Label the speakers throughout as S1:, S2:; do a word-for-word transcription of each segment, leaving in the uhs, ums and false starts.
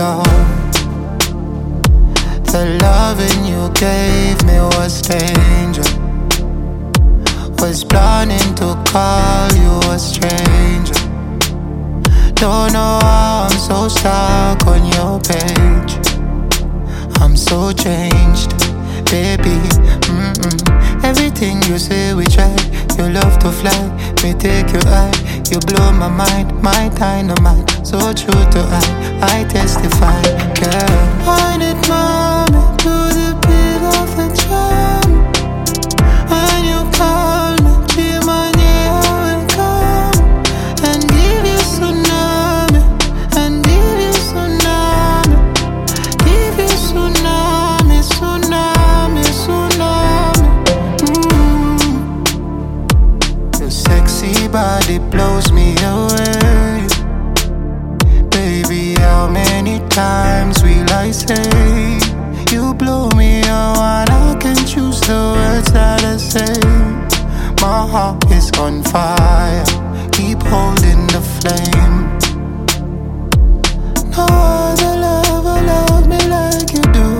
S1: Lord. The loving you gave me was danger. Was planning to call you a stranger. Don't know how I'm so stuck on your page. I'm so changed, baby. Mm-mm. Everything you say we try. You love to fly, me take your eye. You blow my mind, my dynamite. So true to I, I testify, girl. I need mommy to the beat of the drum. When you call me, Chimanye, I will come and give you tsunami, and give you tsunami, give you tsunami, tsunami, tsunami. Mm. Your sexy body blows me away. Baby, how many times will I say you blow me away? I can choose the words that I say. My heart is on fire. Keep holding the flame. No other lover love me like you do.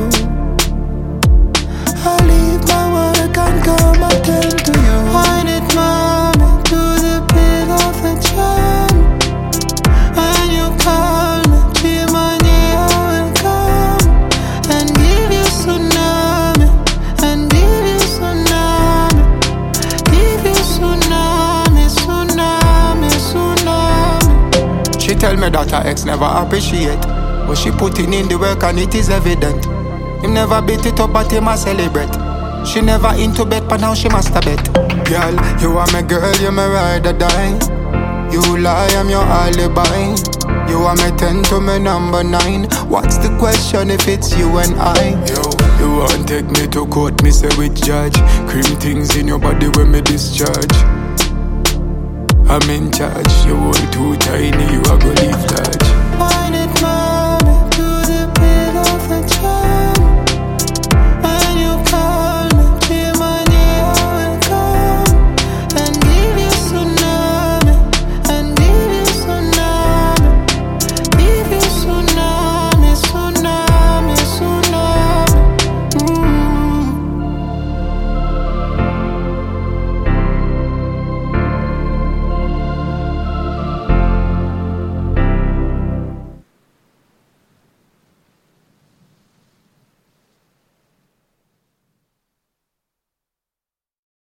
S1: I leave my work and come attend to you. I need mommy to the beat of the drum. When you call me, Chimanye, I will come and give you tsunami, and give you tsunami, give you tsunami, tsunami, tsunami. She tell me that her ex never appreciate, but she putting in the work and it is evident. Him never beat it up, but him a celebrate. She never into bed, but now she masturbate. Girl, you are my girl, you my ride or die. You lie, I'm your alibi. You are my ten to my number nine. What's the question if it's you and I? Yo, you won't take me to court, me say which judge. Cream things in your body when me discharge. I'm in charge, you want too tiny, you are gonna leave touch.